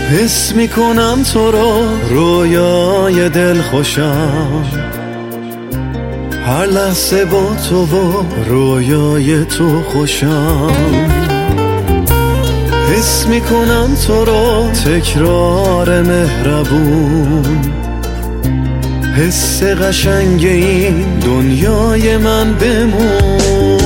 حس میکنم تو رو رویای دل خوشم، هر لحظه با تو و رویای تو خوشم. حس میکنم تو رو تکرار مهربون، حس قشنگ این دنیای من بمون.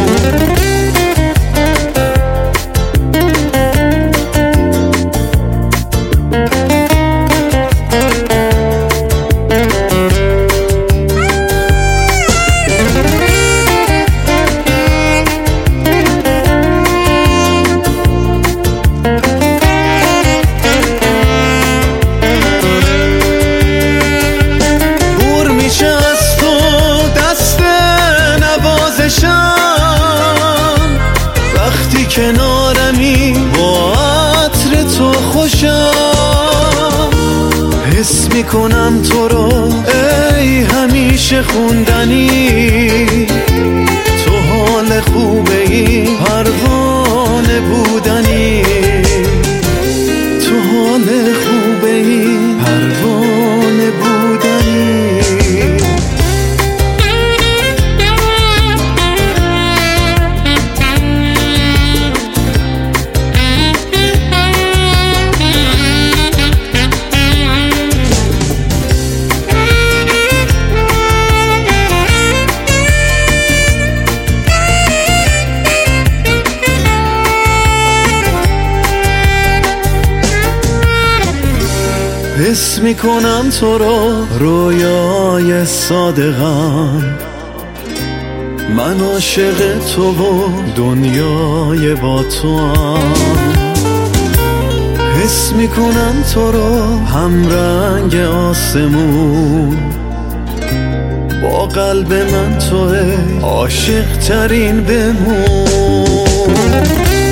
وقتی کنارمی با عطر تو خوشم، حس میکنم تو رو ای همیشه خوندنی، تو حال خوبه ای پروانه بودنی، تو حال خوبه ای پروانه بودنی. حس میکنم تو رو رویای صادقم، من عاشق تو و دنیای با تو هم. حس میکنم تو رو همرنگ آسمون، با قلب من توه عاشق ترین بمون.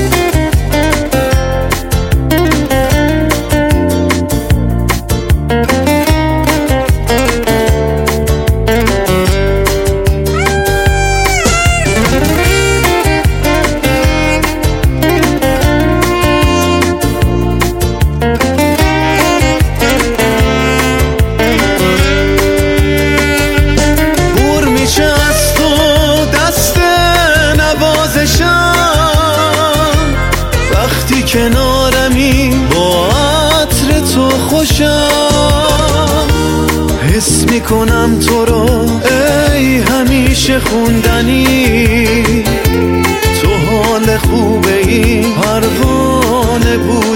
وقتی کنارمی با عطر تو خوشم، حس میکنم تو رو ای همیشه خوندنی، تو حال خوبه ای پروانه بود.